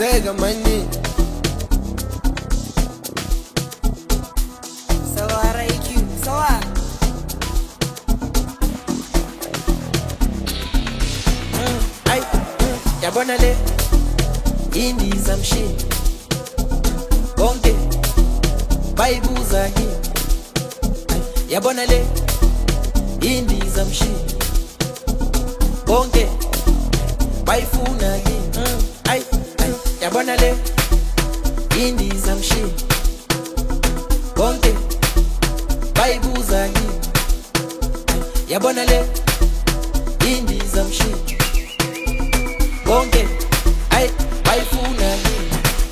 Zega money. Sawa Raiku, sawa. Yabona le indiza mshini bonke bayibuza yini. Yabona le indiza mshini bonke bayifuna yini. Yabona le indiza mshini bonke bayibuza yini. Yabona le indiza mshini bonke bayifuna yini.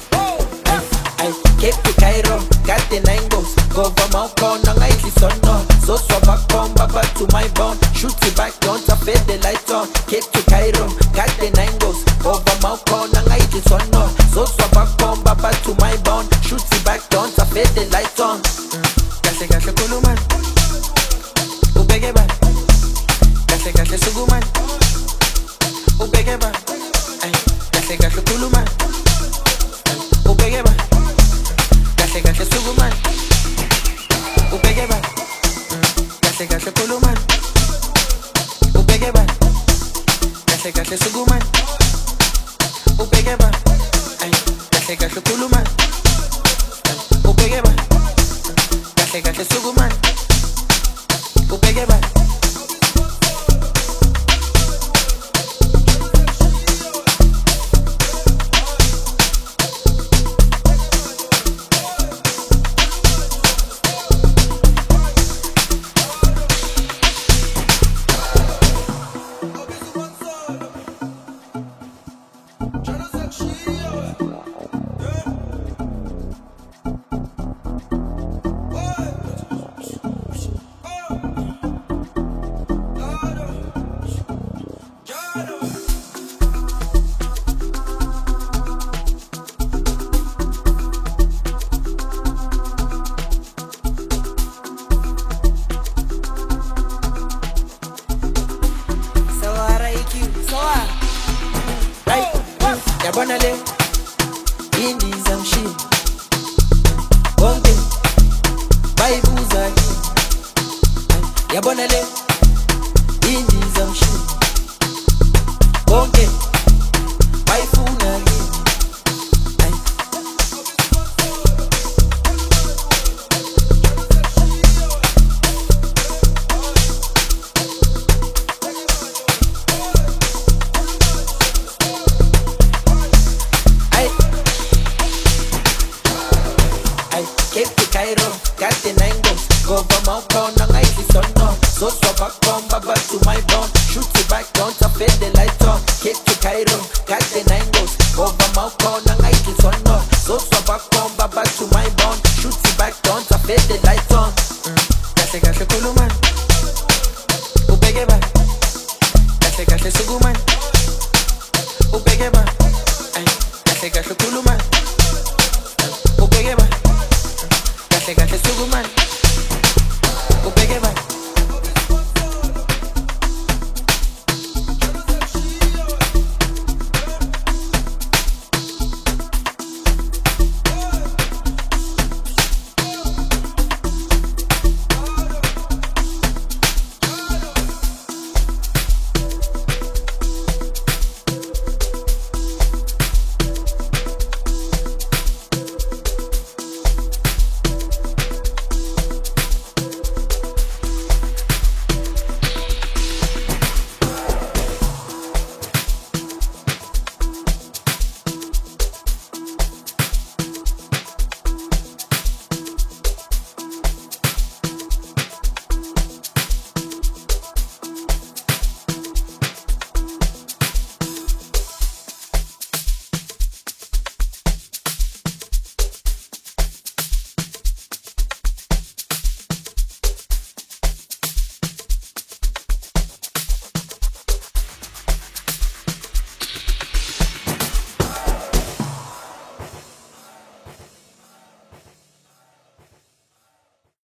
Cape Cairo, got the 9 goals. Go for my corner, I listen on. So back come back to my bone. Shoot it back, don't fade the light on. Cape Cairo, got the 9 goals. Go for my corner, I listen on. So back come back to my bone. Shoot it back, don't fade the light on. Gashe kuluman, ubege ba. Gashe suguman, ubege ba. Gashe kuluman, ubege ba. Gashe suguman, ubege ba. Gashe kuluman, ubege ba. Gashe suguman, ubege ba. Gashe kuluman, ubege ba. Gashe suguman, ubege ba. Yabona le indiza mshini bonke bayibuza yini. Yabona le indiza mshini bonke bayifuna yini. Cape Cairo, got the 9 goals. Go for my corner, I listen on. So back come back to my bone. Shoot it back, don't fade the light on. Cape Cairo, got the 9 goals. Go for my corner, I listen on. So back come back to my bone. Shoot it back, don't fade the light on. Gashe kuluman, ubege ba. Gashe suguman, ubege ba. Gashe kuluman, ubege ba. Gashe suguman, ubege ba.